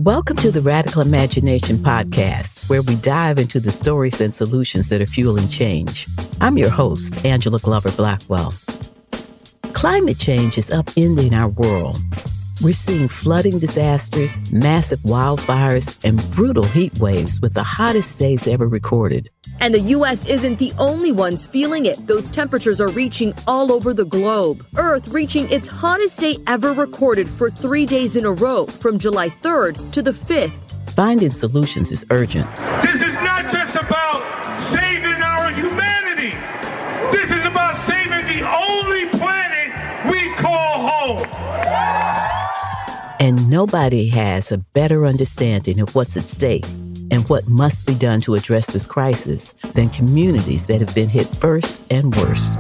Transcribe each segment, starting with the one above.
Welcome to the Radical Imagination Podcast, where we dive into the stories and solutions that are fueling change. I'm your host, Angela Glover Blackwell. Climate change is upending our world. We're seeing flooding disasters, massive wildfires, and brutal heat waves with the hottest days ever recorded. And the U.S. isn't the only ones feeling it. Those temperatures are reaching all over the globe. Earth reaching its hottest day ever recorded for 3 days in a row, from July 3rd to the 5th. Finding solutions is urgent. This is not just about saving our humanity. This is about saving the only planet we call home. And nobody has a better understanding of what's at stake and what must be done to address this crisis than communities that have been hit first and worst.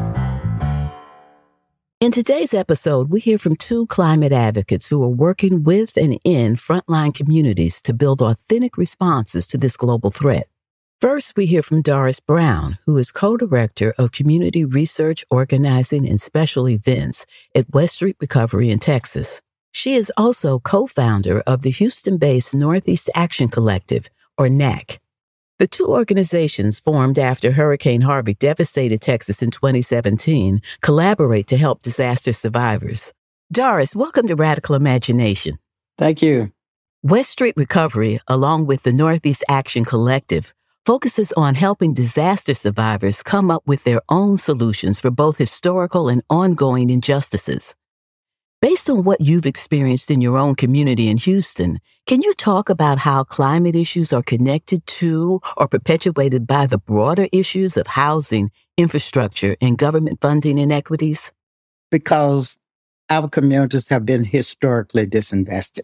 In today's episode, we hear from two climate advocates who are working with and in frontline communities to build authentic responses to this global threat. First, we hear from Doris Brown, who is co-director of Community Research, Organizing, and Special Events at West Street Recovery in Texas. She is also co-founder of the Houston-based Northeast Action Collective, or NAC. The two organizations, formed after Hurricane Harvey devastated Texas in 2017, collaborate to help disaster survivors. Doris, welcome to Radical Imagination. Thank you. West Street Recovery, along with the Northeast Action Collective, focuses on helping disaster survivors come up with their own solutions for both historical and ongoing injustices. Based on what you've experienced in your own community in Houston, can you talk about how climate issues are connected to or perpetuated by the broader issues of housing, infrastructure, and government funding inequities? Because our communities have been historically disinvested.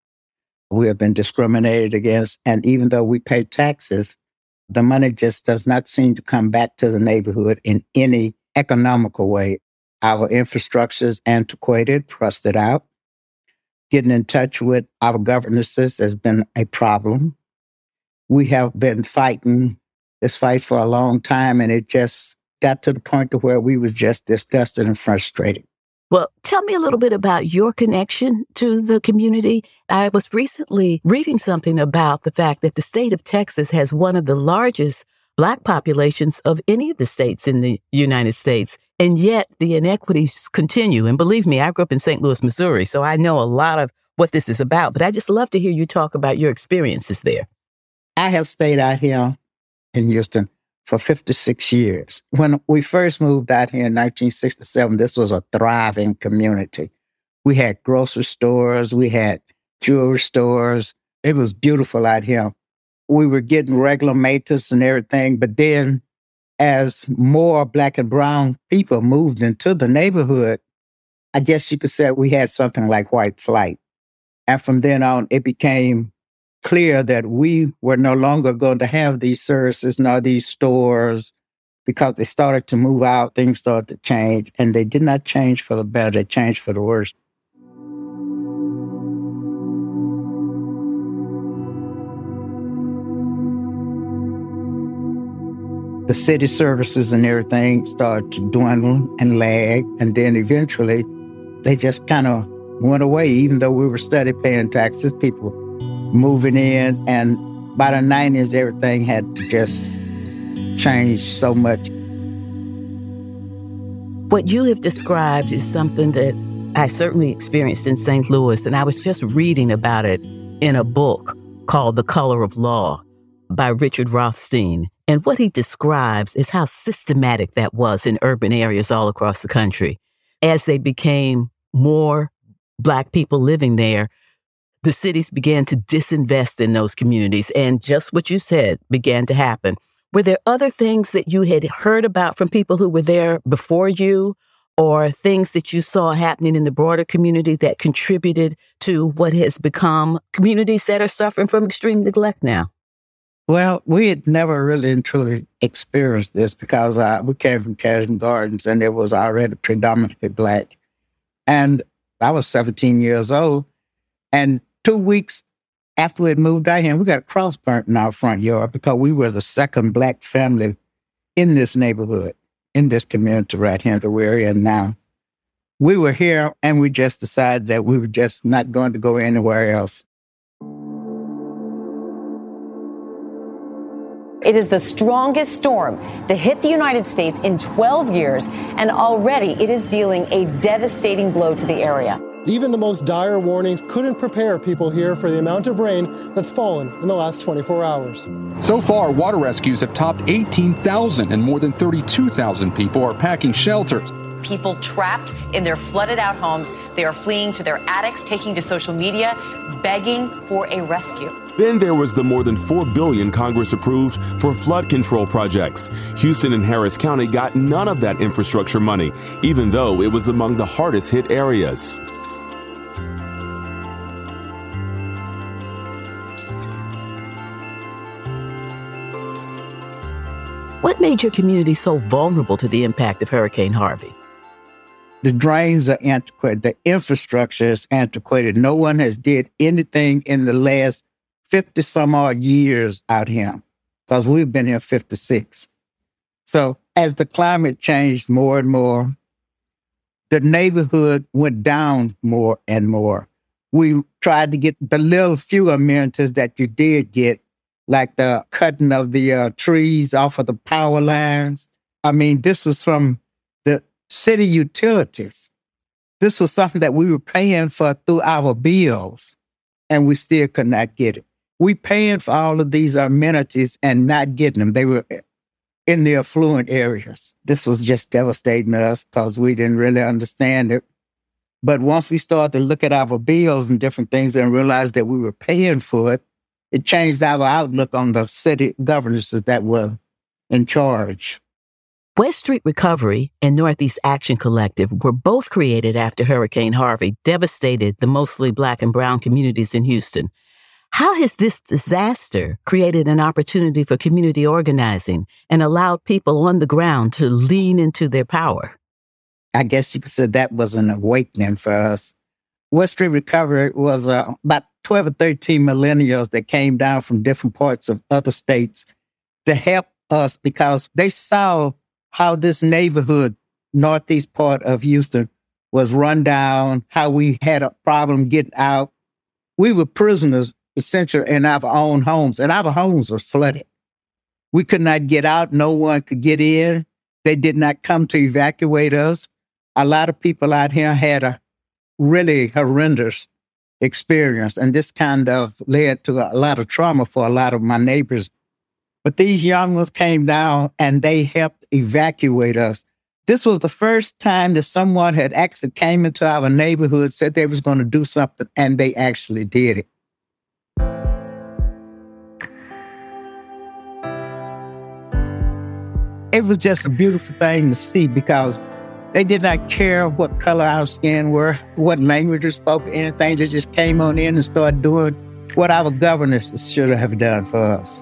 We have been discriminated against, and even though we pay taxes, the money just does not seem to come back to the neighborhood in any economical way. Our infrastructure is antiquated, rusted out. Getting in touch with our governances has been a problem. We have been fighting this fight for a long time, and it just got to the point to where we was just disgusted and frustrated. Well, tell me a little bit about your connection to the community. I was recently reading something about the fact that the state of Texas has one of the largest Black populations of any of the states in the United States. And yet the inequities continue. And believe me, I grew up in St. Louis, Missouri, so I know a lot of what this is about. But I just love to hear you talk about your experiences there. I have stayed out here in Houston for 56 years. When we first moved out here in 1967, this was a thriving community. We had grocery stores, we had jewelry stores. It was beautiful out here. We were getting regular maintenance and everything, but then as more Black and brown people moved into the neighborhood, I guess you could say we had something like white flight. And from then on, it became clear that we were no longer going to have these services nor these stores because they started to move out, things started to change, and they did not change for the better, they changed for the worse. The city services and everything started to dwindle and lag. And then eventually they just kind of went away, even though we were steady paying taxes, people moving in. And by the 90s, everything had just changed so much. What you have described is something that I certainly experienced in St. Louis. And I was just reading about it in a book called The Color of Law by Richard Rothstein. And what he describes is how systematic that was in urban areas all across the country. As they became more Black people living there, the cities began to disinvest in those communities. And just what you said began to happen. Were there other things that you had heard about from people who were there before you, or things that you saw happening in the broader community that contributed to what has become communities that are suffering from extreme neglect now? Well, we had never really and truly experienced this because we came from Cashman Gardens and it was already predominantly Black. And I was 17 years old. And 2 weeks after we had moved out here, we got a cross burnt in our front yard because we were the second Black family in this neighborhood, in this community right here that we're in now. We were here and we just decided that we were just not going to go anywhere else. It is the strongest storm to hit the United States in 12 years, and already it is dealing a devastating blow to the area. Even the most dire warnings couldn't prepare people here for the amount of rain that's fallen in the last 24 hours. So far, water rescues have topped 18,000 and more than 32,000 people are packing shelters. People trapped in their flooded out homes. They are fleeing to their attics, taking to social media, begging for a rescue. Then there was the more than $4 billion Congress approved for flood control projects. Houston and Harris County got none of that infrastructure money, even though it was among the hardest hit areas. What made your community so vulnerable to the impact of Hurricane Harvey? The drains are antiquated. The infrastructure is antiquated. No one has did anything in the last 50 some odd years out here, because we've been here 56. So as the climate changed more and more, the neighborhood went down more and more. We tried to get the little few amenities that you did get, like the cutting of the trees off of the power lines. I mean, this was from the city utilities. This was something that we were paying for through our bills, and we still could not get it. We paying for all of these amenities and not getting them. They were in the affluent areas. This was just devastating us because we didn't really understand it. But once we started to look at our bills and different things and realize that we were paying for it, it changed our outlook on the city governors that were in charge. West Street Recovery and Northeast Action Collective were both created after Hurricane Harvey devastated the mostly Black and brown communities in Houston. How has this disaster created an opportunity for community organizing and allowed people on the ground to lean into their power? I guess you could say that was an awakening for us. West Street Recovery was about 12 or 13 millennials that came down from different parts of other states to help us because they saw how this neighborhood, northeast part of Houston, was run down, how we had a problem getting out. We were prisoners, essentially, in our own homes, and our homes were flooded. We could not get out. No one could get in. They did not come to evacuate us. A lot of people out here had a really horrendous experience, and this kind of led to a lot of trauma for a lot of my neighbors. But these young ones came down and they helped evacuate us. This was the first time that someone had actually came into our neighborhood, said they was going to do something, and they actually did it. It was just a beautiful thing to see because they did not care what color our skin were, what language we spoke, anything. They just came on in and started doing what our governors should have done for us.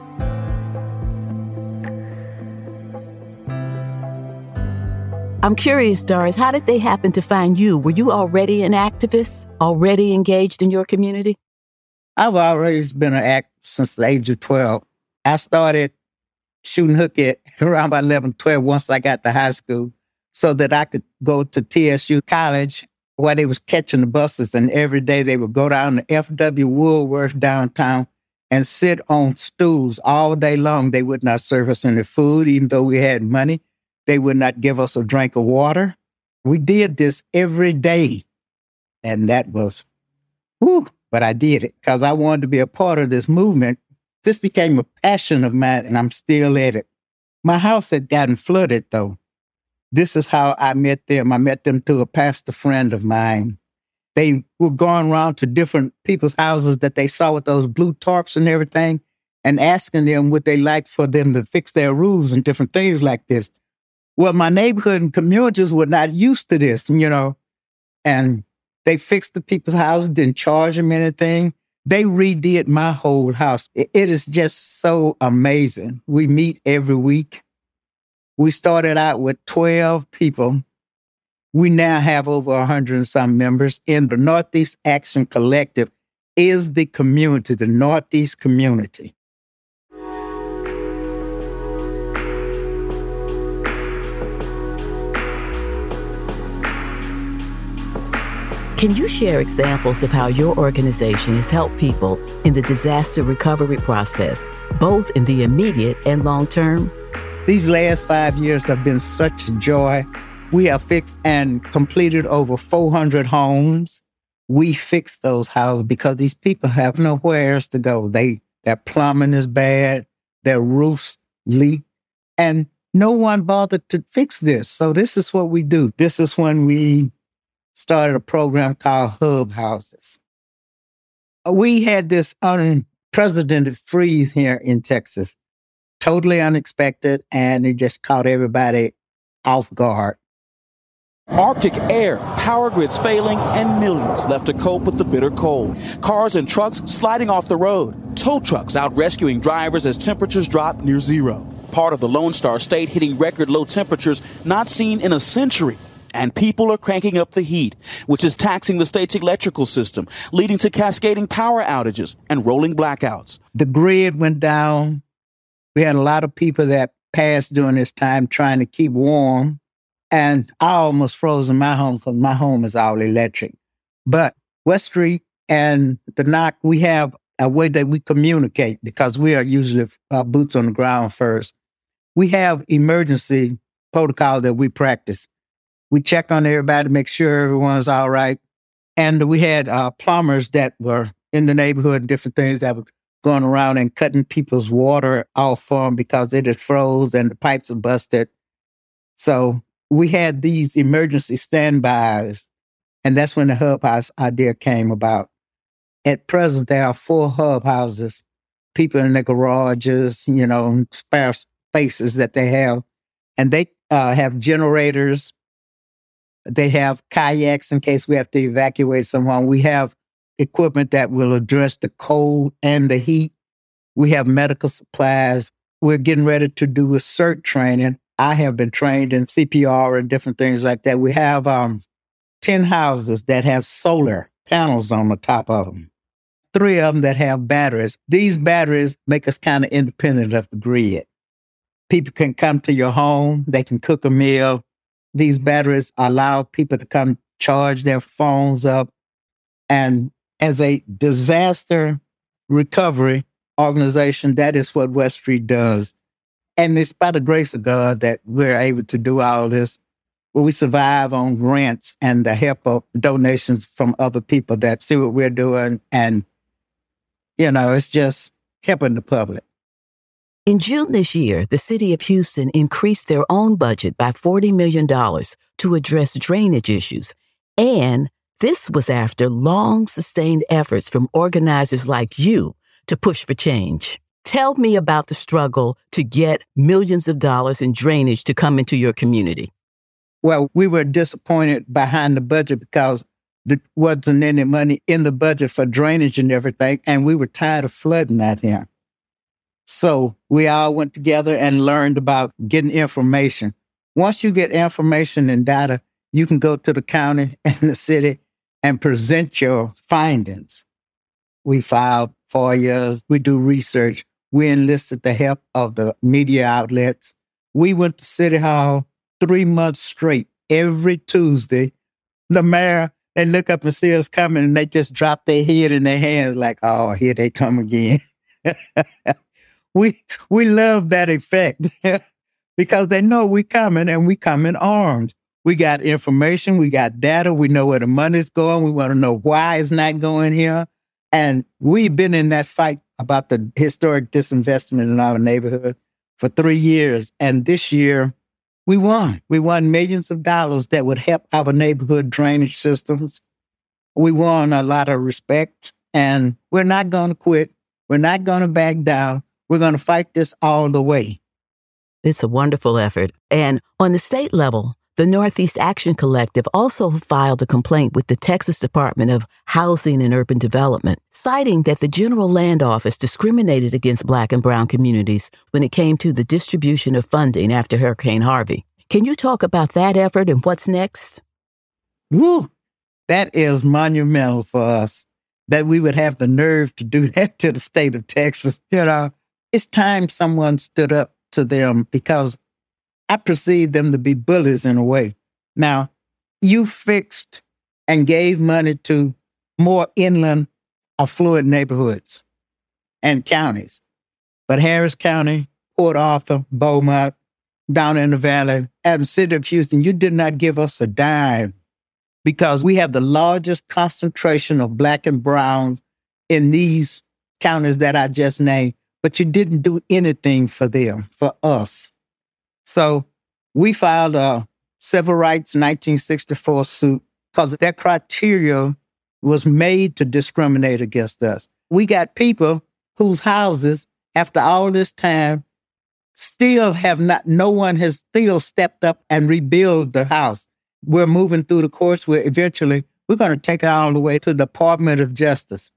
I'm curious, Doris, how did they happen to find you? Were you already an activist, already engaged in your community? I've always been an activist since the age of 12. I started shooting hooky around about 11, 12 once I got to high school so that I could go to TSU College where they was catching the buses, and every day they would go down to F.W. Woolworth downtown and sit on stools all day long. They would not serve us any food, even though we had money. They would not give us a drink of water. We did this every day. And that was, but I did it because I wanted to be a part of this movement. This became a passion of mine, and I'm still at it. My house had gotten flooded, though. This is how I met them. I met them through a pastor friend of mine. They were going around to different people's houses that they saw with those blue tarps and everything and asking them would they like for them to fix their roofs and different things like this. Well, my neighborhood and communities were not used to this, and they fixed the people's houses, didn't charge them anything. They redid my whole house. It is just so amazing. We meet every week. We started out with 12 people. We now have over 100 and some members. In the Northeast Action Collective is the community, the Northeast community. Can you share examples of how your organization has helped people in the disaster recovery process both in the immediate and long term? These last 5 years have been such a joy. We have fixed and completed over 400 homes. We fixed those houses because these people have nowhere else to go. Their plumbing is bad, their roofs leak, and no one bothered to fix this. So this is what we do. This is when we started a program called Hub Houses. We had this unprecedented freeze here in Texas, totally unexpected, and it just caught everybody off guard. Arctic air, power grids failing, and millions left to cope with the bitter cold. Cars and trucks sliding off the road. Tow trucks out rescuing drivers as temperatures drop near zero. Part of the Lone Star State hitting record low temperatures not seen in a century. And people are cranking up the heat, which is taxing the state's electrical system, leading to cascading power outages and rolling blackouts. The grid went down. We had a lot of people that passed during this time trying to keep warm. And I almost froze in my home because my home is all electric. But West Street and the NOC, we have a way that we communicate because we are usually boots on the ground first. We have emergency protocol that we practice. We check on everybody to make sure everyone's all right. And we had plumbers that were in the neighborhood, different things that were going around and cutting people's water off for them because it had froze and the pipes are busted. So we had these emergency standbys, and that's when the Hub House idea came about. At present, there are 4 Hub Houses, people in their garages, spare spaces that they have, and they have generators. They have kayaks in case we have to evacuate someone. We have equipment that will address the cold and the heat. We have medical supplies. We're getting ready to do a CERT training. I have been trained in CPR and different things like that. We have 10 houses that have solar panels on the top of them. 3 of them that have batteries. These batteries make us kind of independent of the grid. People can come to your home. They can cook a meal. These batteries allow people to come charge their phones up. And as a disaster recovery organization, that is what West Street does. And it's by the grace of God that we're able to do all this. Well, we survive on grants and the help of donations from other people that see what we're doing. And, it's just helping the public. In June this year, the city of Houston increased their own budget by $40 million to address drainage issues. And this was after long sustained efforts from organizers like you to push for change. Tell me about the struggle to get millions of dollars in drainage to come into your community. Well, we were disappointed behind the budget because there wasn't any money in the budget for drainage and everything, and we were tired of flooding out here. So we all went together and learned about getting information. Once you get information and data, you can go to the county and the city and present your findings. We filed FOIAs, we do research. We enlisted the help of the media outlets. We went to City Hall 3 months straight. Every Tuesday, the mayor, they look up and see us coming and they just drop their head in their hands like, oh, here they come again. We love that effect because they know we coming and we coming armed. We got information, we got data, we know where the money's going. We want to know why it's not going here. And we've been in that fight about the historic disinvestment in our neighborhood for 3 years. And this year, we won. We won millions of dollars that would help our neighborhood drainage systems. We won a lot of respect, and we're not going to quit. We're not going to back down. We're going to fight this all the way. It's a wonderful effort. And on the state level, the Northeast Action Collective also filed a complaint with the Texas Department of Housing and Urban Development, citing that the General Land Office discriminated against Black and Brown communities when it came to the distribution of funding after Hurricane Harvey. Can you talk about that effort and what's next? Woo! That is monumental for us, that we would have the nerve to do that to the state of Texas. It's time someone stood up to them because I perceive them to be bullies in a way. Now, you fixed and gave money to more inland, affluent neighborhoods and counties. But Harris County, Port Arthur, Beaumont, down in the valley, and the city of Houston, you did not give us a dime because we have the largest concentration of Black and brown in these counties that I just named, but you didn't do anything for them, for us. So we filed a Civil Rights 1964 suit because that criteria was made to discriminate against us. We got people whose houses, after all this time, no one has still stepped up and rebuilt the house. We're moving through the courts where eventually we're going to take it all the way to the Department of Justice.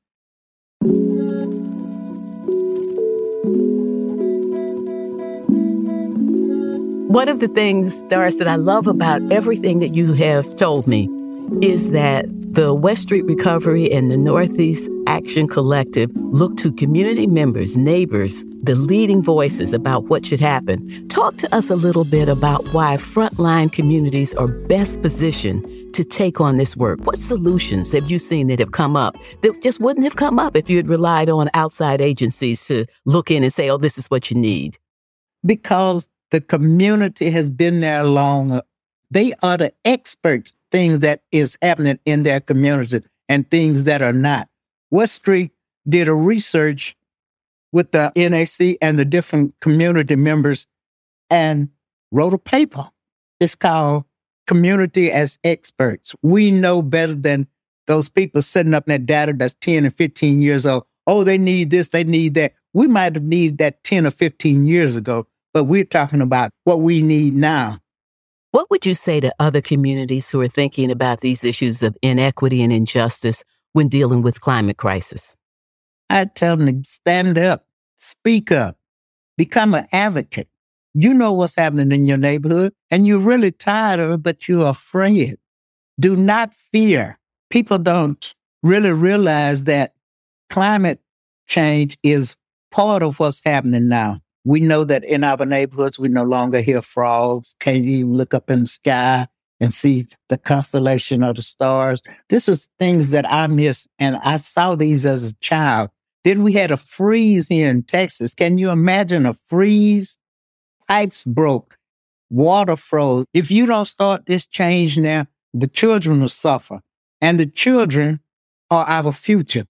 One of the things, Doris, that I love about everything that you have told me is that the West Street Recovery and the Northeast Action Collective look to community members, neighbors, the leading voices about what should happen. Talk to us a little bit about why frontline communities are best positioned to take on this work. What solutions have you seen that have come up that just wouldn't have come up if you had relied on outside agencies to look in and say, oh, this is what you need? Because the community has been there long. They are the experts, things that is happening in their community and things that are not. West Street did a research with the NAC and the different community members and wrote a paper. It's called Community as Experts. We know better than those people setting up that data that's 10 and 15 years old. Oh, they need this, they need that. We might have needed that 10 or 15 years ago, but we're talking about what we need now. What would you say to other communities who are thinking about these issues of inequity and injustice when dealing with climate crisis? I tell them to stand up, speak up, become an advocate. You know what's happening in your neighborhood, and you're really tired of it, but you're afraid. Do not fear. People don't really realize that climate change is part of what's happening now. We know that in our neighborhoods, we no longer hear frogs, can't even look up in the sky and see the constellation of the stars. This is things that I miss, and I saw these as a child. Then we had a freeze here in Texas. Can you imagine a freeze? Pipes broke, water froze. If you don't start this change now, the children will suffer, and the children are our future.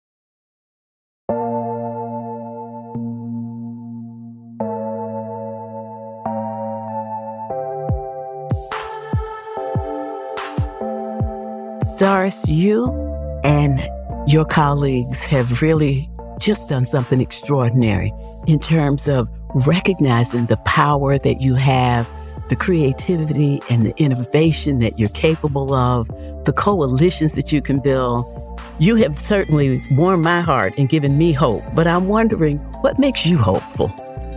Doris, you and your colleagues have really just done something extraordinary in terms of recognizing the power that you have, the creativity and the innovation that you're capable of, the coalitions that you can build. You have certainly warmed my heart and given me hope, but I'm wondering, what makes you hopeful?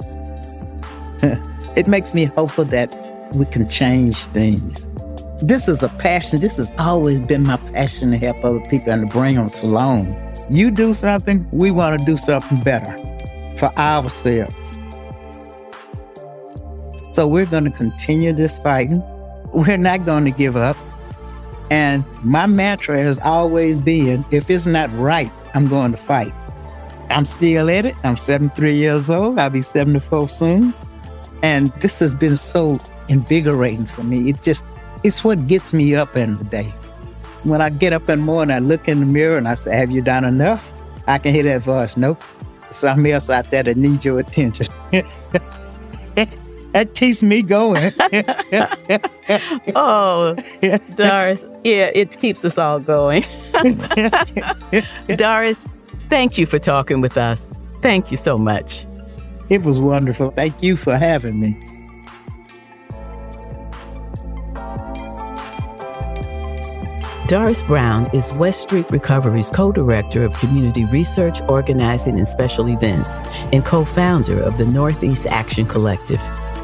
It makes me hopeful that we can change things. This is a passion. This has always been my passion, to help other people and to bring us along. You do something, we want to do something better for ourselves. So we're going to continue this fighting. We're not going to give up. And my mantra has always been, if it's not right, I'm going to fight. I'm still at it. I'm 73 years old. I'll be 74 soon. And this has been so invigorating for me. It's what gets me up in the day. When I get up in the morning, I look in the mirror and I say, have you done enough? I can hear that voice. Nope. Something else out there that needs your attention. That keeps me going. Oh, Doris. Yeah, it keeps us all going. Doris, thank you for talking with us. Thank you so much. It was wonderful. Thank you for having me. Doris Brown is West Street Recovery's co-director of community research, organizing, and special events, and co-founder of the Northeast Action Collective.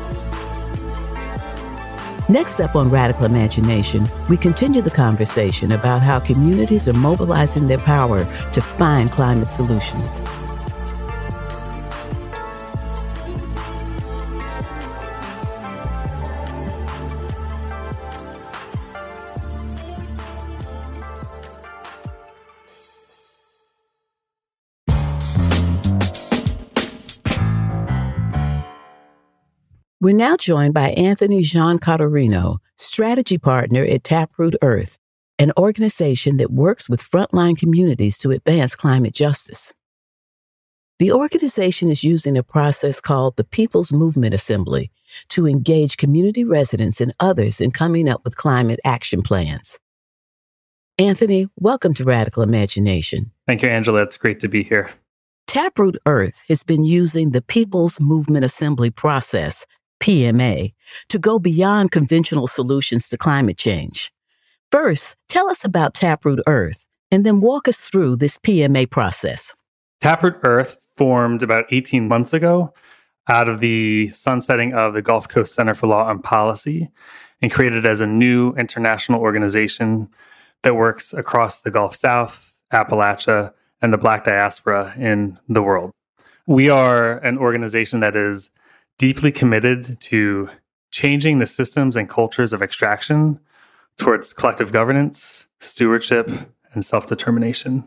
Next up on Radical Imagination, we continue the conversation about how communities are mobilizing their power to find climate solutions. We're now joined by Anthony Giancaterino, strategy partner at Taproot Earth, an organization that works with frontline communities to advance climate justice. The organization is using a process called the People's Movement Assembly to engage community residents and others in coming up with climate action plans. Anthony, welcome to Radical Imagination. Thank you, Angela. It's great to be here. Taproot Earth has been using the People's Movement Assembly process, PMA, to go beyond conventional solutions to climate change. First, tell us about Taproot Earth, and then walk us through this PMA process. Taproot Earth formed about 18 months ago out of the sunsetting of the Gulf Coast Center for Law and Policy and created as a new international organization that works across the Gulf South, Appalachia, and the Black diaspora in the world. We are an organization that is deeply committed to changing the systems and cultures of extraction towards collective governance, stewardship, and self-determination.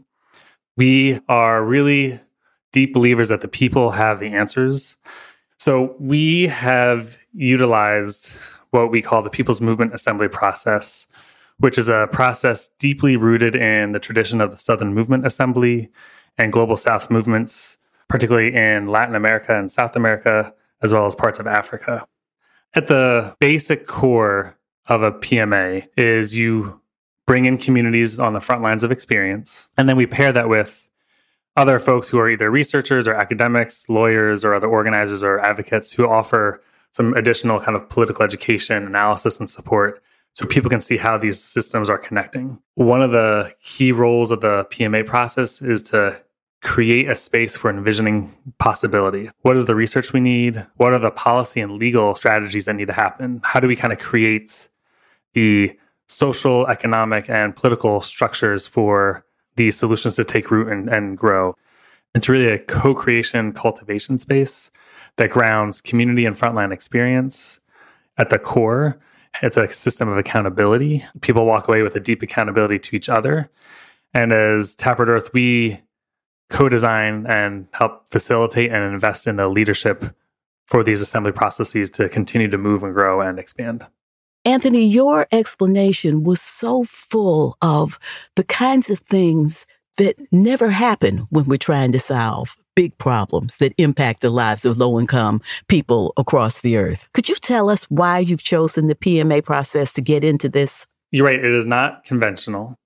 We are really deep believers that the people have the answers. So we have utilized what we call the People's Movement Assembly process, which is a process deeply rooted in the tradition of the Southern Movement Assembly and Global South movements, particularly in Latin America and South America, as well as parts of Africa. At the basic core of a PMA is you bring in communities on the front lines of experience, and then we pair that with other folks who are either researchers or academics, lawyers, or other organizers or advocates who offer some additional kind of political education, analysis, and support so people can see how these systems are connecting. One of the key roles of the PMA process is to create a space for envisioning possibility. What is the research we need? What are the policy and legal strategies that need to happen? How do we kind of create the social, economic, and political structures for these solutions to take root and grow? It's really a co-creation cultivation space that grounds community and frontline experience at the core. It's a system of accountability. People walk away with a deep accountability to each other. And as Taproot Earth, we co-design and help facilitate and invest in the leadership for these assembly processes to continue to move and grow and expand. Anthony, your explanation was so full of the kinds of things that never happen when we're trying to solve big problems that impact the lives of low-income people across the earth. Could you tell us why you've chosen the PMA process to get into this? You're right. It is not conventional,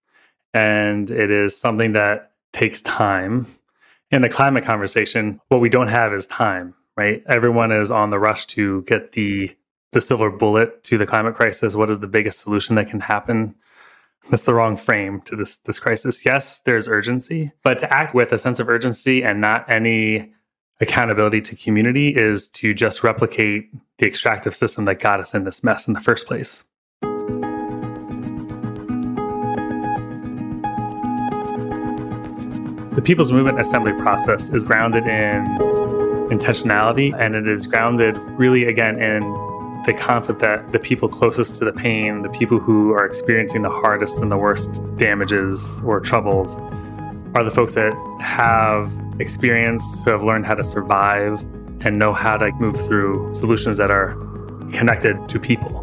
and it is something that takes time. In the climate conversation, what we don't have is time, right? Everyone is on the rush to get the silver bullet to the climate crisis. What is the biggest solution that can happen? That's the wrong frame to this crisis. Yes, there's urgency, but to act with a sense of urgency and not any accountability to community is to just replicate the extractive system that got us in this mess in the first place. The People's Movement Assembly process is grounded in intentionality, and it is grounded really, again, in the concept that the people closest to the pain, the people who are experiencing the hardest and the worst damages or troubles, are the folks that have experience, who have learned how to survive and know how to move through solutions that are connected to people.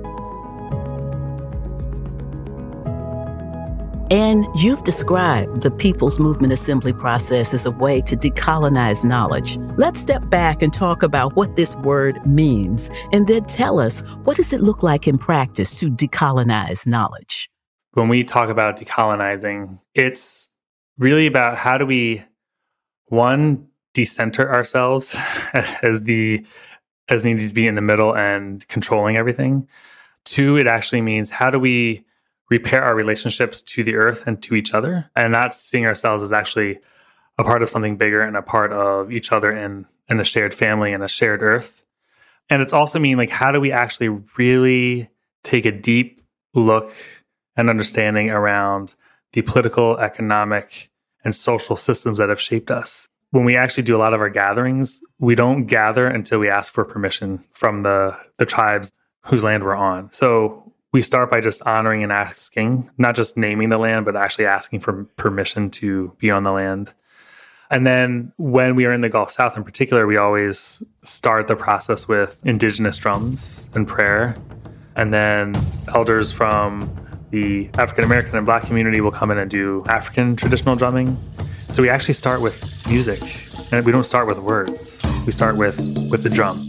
And you've described the People's Movement Assembly process as a way to decolonize knowledge. Let's step back and talk about what this word means, and then tell us, what does it look like in practice to decolonize knowledge? When we talk about decolonizing, it's really about how do we, one, decenter ourselves as needing to be in the middle and controlling everything. Two, it actually means how do we repair our relationships to the earth and to each other, and not seeing ourselves as actually a part of something bigger and a part of each other in a shared family and a shared earth. And it's also mean, like, how do we actually really take a deep look and understanding around the political, economic, and social systems that have shaped us. When we actually do a lot of our gatherings, we don't gather until we ask for permission from the tribes whose land we're on. So we start by just honoring and asking, not just naming the land, but actually asking for permission to be on the land. And then when we are in the Gulf South in particular, we always start the process with indigenous drums and prayer. And then elders from the African American and Black community will come in and do African traditional drumming. So we actually start with music, and we don't start with words. We start with the drum.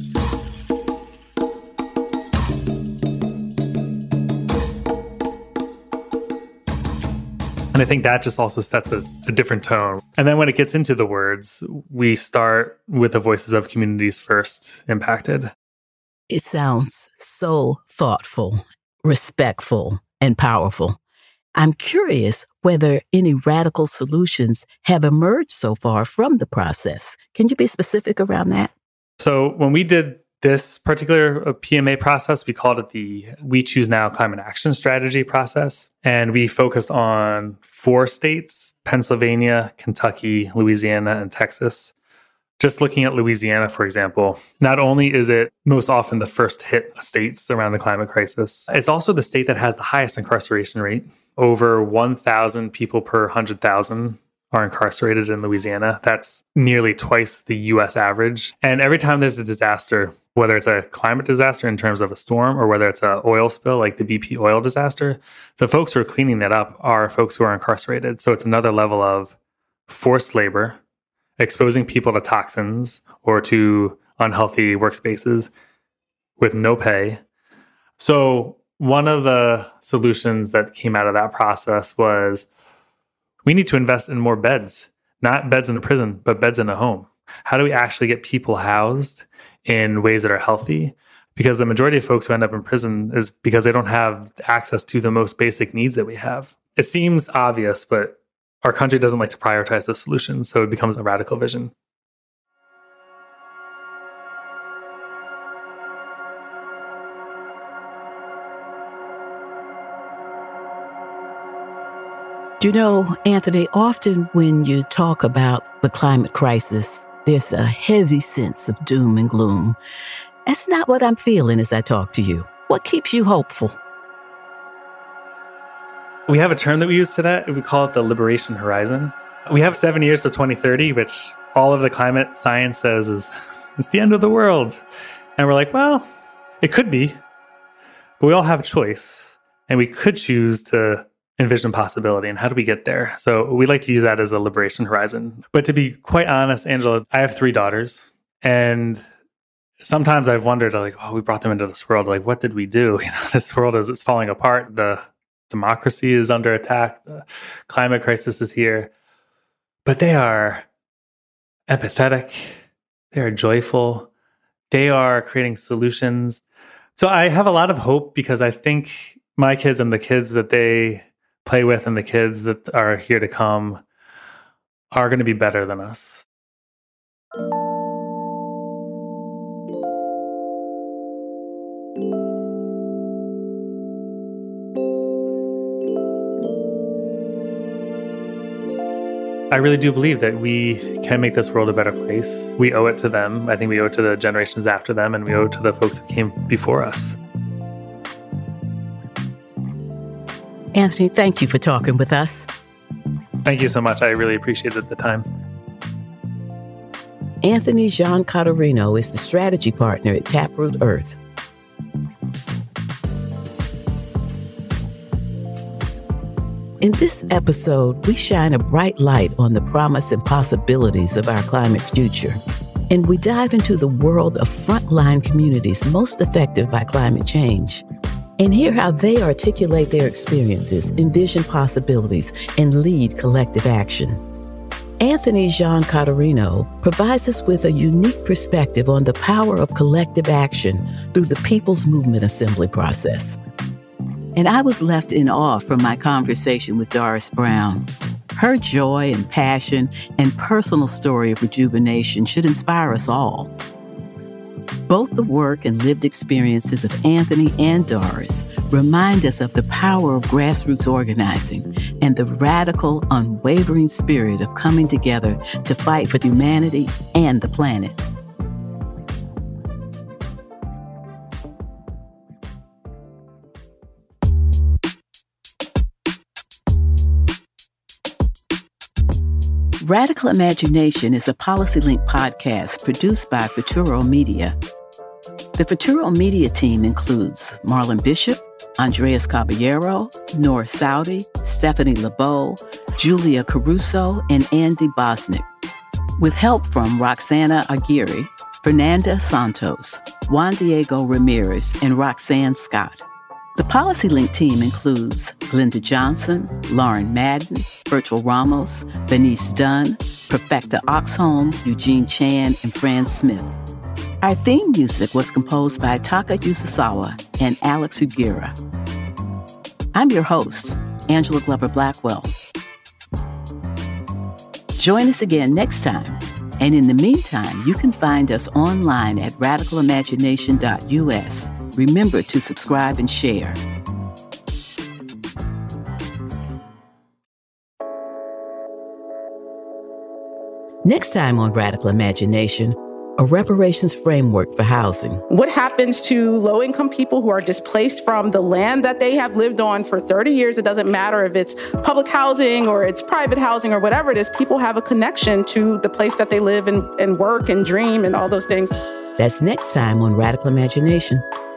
And I think that just also sets a different tone. And then when it gets into the words, we start with the voices of communities first impacted. It sounds so thoughtful, respectful, and powerful. I'm curious whether any radical solutions have emerged so far from the process. Can you be specific around that? So when we did this particular PMA process, we called it the We Choose Now Climate Action Strategy process. And we focused on 4 states, Pennsylvania, Kentucky, Louisiana, and Texas. Just looking at Louisiana, for example, not only is it most often the first hit states around the climate crisis, it's also the state that has the highest incarceration rate. Over 1,000 people per 100,000 are incarcerated in Louisiana. That's nearly twice the U.S. average. And every time there's a disaster, whether it's a climate disaster in terms of a storm or whether it's an oil spill like the BP oil disaster, the folks who are cleaning that up are folks who are incarcerated. So it's another level of forced labor, exposing people to toxins or to unhealthy workspaces with no pay. So one of the solutions that came out of that process was we need to invest in more beds, not beds in a prison, but beds in a home. How do we actually get people housed in ways that are healthy? Because the majority of folks who end up in prison is because they don't have access to the most basic needs that we have. It seems obvious, but our country doesn't like to prioritize the solutions, so it becomes a radical vision. You know, Anthony, often when you talk about the climate crisis, there's a heavy sense of doom and gloom. That's not what I'm feeling as I talk to you. What keeps you hopeful? We have a term that we use to that. We call it the liberation horizon. We have 7 years to 2030, which all of the climate science says is it's the end of the world. And we're like, well, it could be, but we all have a choice. And we could choose to envision possibility. And how do we get there? So we like to use that as a liberation horizon. But to be quite honest, Angela, I have 3 daughters. And sometimes I've wondered, like, oh, we brought them into this world. Like, what did we do? You know, this world it's falling apart. The democracy is under attack. The climate crisis is here. But they are empathetic. They are joyful. They are creating solutions. So I have a lot of hope because I think my kids and the kids that they play with and the kids that are here to come are going to be better than us. I really do believe that we can make this world a better place. We owe it to them. I think we owe it to the generations after them, and we owe it to the folks who came before us. Anthony, thank you for talking with us. Thank you so much. I really appreciated the time. Anthony Giancaterino is the strategy partner at Taproot Earth. In this episode, we shine a bright light on the promise and possibilities of our climate future. And we dive into the world of frontline communities most affected by climate change. And hear how they articulate their experiences, envision possibilities, and lead collective action. Anthony Giancaterino provides us with a unique perspective on the power of collective action through the People's Movement Assembly process. And I was left in awe from my conversation with Doris Brown. Her joy and passion and personal story of rejuvenation should inspire us all. Both the work and lived experiences of Anthony and Doris remind us of the power of grassroots organizing and the radical, unwavering spirit of coming together to fight for humanity and the planet. Radical Imagination is a PolicyLink podcast produced by Futuro Media. The Futuro Media team includes Marlon Bishop, Andreas Caballero, Noor Saudi, Stephanie LeBeau, Julia Caruso, and Andy Bosnick, with help from Roxana Aguirre, Fernanda Santos, Juan Diego Ramirez, and Roxanne Scott. The PolicyLink team includes Glenda Johnson, Lauren Madden, Virtual Ramos, Benice Dunn, Perfecta Oxholm, Eugene Chan, and Fran Smith. Our theme music was composed by Taka Yususawa and Alex Ugira. I'm your host, Angela Glover Blackwell. Join us again next time. And in the meantime, you can find us online at radicalimagination.us. Remember to subscribe and share. Next time on Radical Imagination, a reparations framework for housing. What happens to low-income people who are displaced from the land that they have lived on for 30 years? It doesn't matter if it's public housing or it's private housing or whatever it is. People have a connection to the place that they live and work and dream and all those things. That's next time on Radical Imagination.